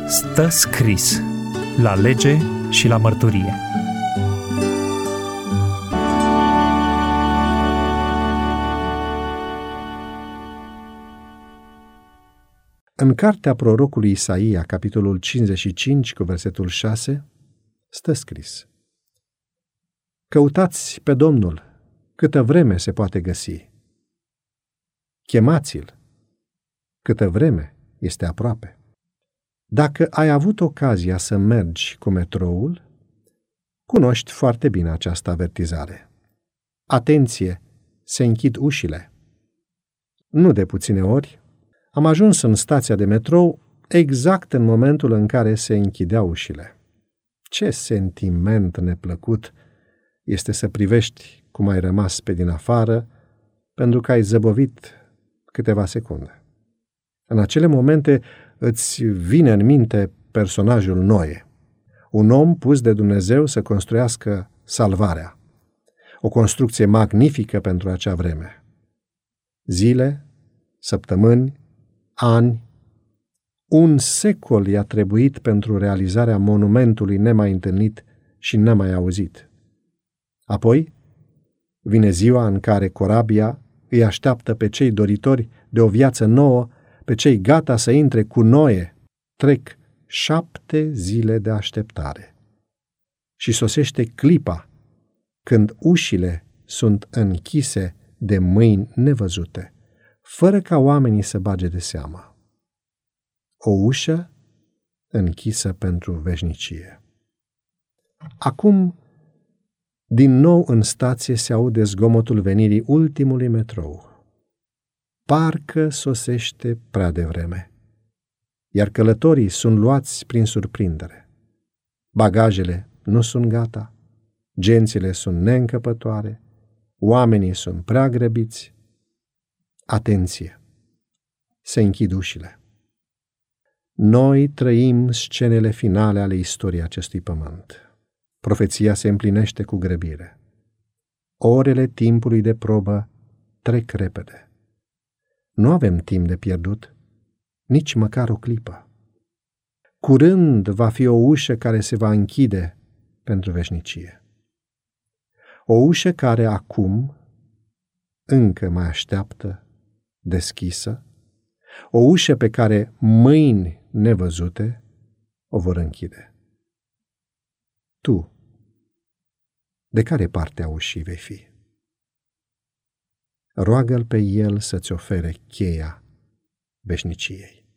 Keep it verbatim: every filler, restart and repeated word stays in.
Stă scris la lege și la mărturie. În cartea prorocului Isaia, capitolul cincizeci și cinci, cu versetul șase, stă scris: Căutați pe Domnul câtă vreme se poate găsi. Chemați-l câtă vreme este aproape. Dacă ai avut ocazia să mergi cu metroul, cunoști foarte bine această avertizare. Atenție, se închid ușile. Nu de puține ori am ajuns în stația de metrou exact în momentul în care se închideau ușile. Ce sentiment neplăcut este să privești cum ai rămas pe din afară pentru că ai zăbovit câteva secunde. În acele momente îți vine în minte personajul Noe, un om pus de Dumnezeu să construiască salvarea, o construcție magnifică pentru acea vreme. Zile, săptămâni, ani, un secol i-a trebuit pentru realizarea monumentului nemai întâlnit și nemai auzit. Apoi vine ziua în care corabia îi așteaptă pe cei doritori de o viață nouă, pe cei gata să intre cu Noe. Trec șapte zile de așteptare. Și sosește clipa când ușile sunt închise de mâini nevăzute, fără ca oamenii să bage de seamă. O ușă închisă pentru veșnicie. Acum, din nou în stație se aude zgomotul venirii ultimului metrou. Parcă sosește prea devreme, iar călătorii sunt luați prin surprindere. Bagajele nu sunt gata, gențile sunt neîncăpătoare, oamenii sunt prea grăbiți. Atenție! Se închid ușile. Noi trăim scenele finale ale istoriei acestui pământ. Profeția se împlinește cu grăbire. Orele timpului de probă trec repede. Nu avem timp de pierdut, nici măcar o clipă. Curând va fi o ușă care se va închide pentru veșnicie. O ușă care acum încă mai așteaptă deschisă, o ușă pe care mâini nevăzute o vor închide. Tu, de care parte a ușii vei fi? Roagă-L pe El să-ți ofere cheia veșniciei.